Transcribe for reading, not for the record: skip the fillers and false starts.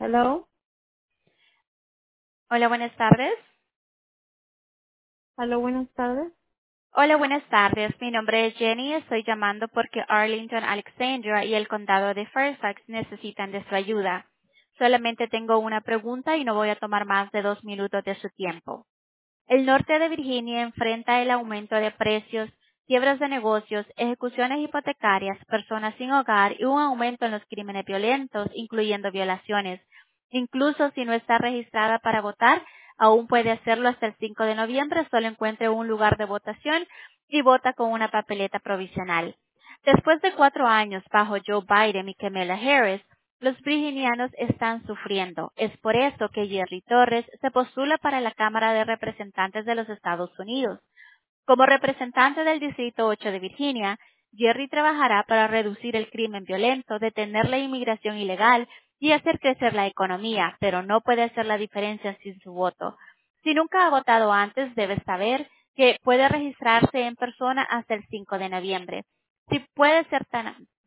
Hello, Hola, buenas tardes. hello, buenas tardes. Hola, buenas tardes. Mi nombre es Jenny. Estoy llamando porque Arlington, Alexandria y el condado de Fairfax necesitan de su ayuda. Solamente tengo una pregunta y no voy a tomar más de 2 minutos de su tiempo. El norte de Virginia enfrenta el aumento de precios, quiebras de negocios, ejecuciones hipotecarias, personas sin hogar y un aumento en los crímenes violentos, incluyendo violaciones. Incluso si no está registrada para votar, aún puede hacerlo hasta el 5 de noviembre, solo encuentre un lugar de votación y vota con una papeleta provisional. Después de 4 años bajo Joe Biden y Kamala Harris, los virginianos están sufriendo. Es por eso que Jerry Torres se postula para la Cámara de Representantes de los Estados Unidos. Como representante del Distrito 8 de Virginia, Jerry trabajará para reducir el crimen violento, detener la inmigración ilegal y hacer crecer la economía, pero no puede hacer la diferencia sin su voto. Si nunca ha votado antes, debe saber que puede registrarse en persona hasta el 5 de noviembre. Si puede ser tan